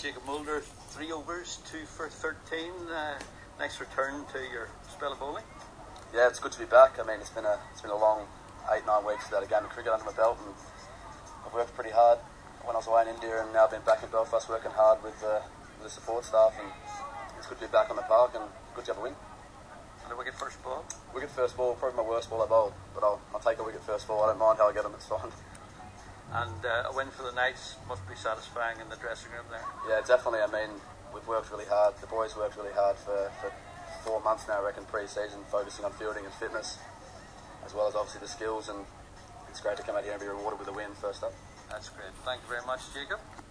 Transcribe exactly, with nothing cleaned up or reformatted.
Jacob Mulder, three overs, two for thirteen. Uh, nice return to your spell of bowling. Yeah, it's good to be back. I mean, it's been a it's been a long eight nine weeks without a game of cricket under my belt, and I've worked pretty hard when I was away in India, and now I've been back in Belfast working hard with, uh, with the support staff, and it's good to be back on the park and good to have a win. And a wicket first ball? Wicket first ball, probably my worst ball I bowled, but I'll, I'll take a wicket first ball. I don't mind how I get them, it's fine. And uh, a win for the Knights must be satisfying in the dressing room there. Yeah, definitely. I mean, we've worked really hard. The boys worked really hard for, for four months now, I reckon, pre-season, focusing on fielding and fitness, as well as obviously the skills, and it's great to come out here and be rewarded with a win first up. That's great. Thank you very much, Jacob.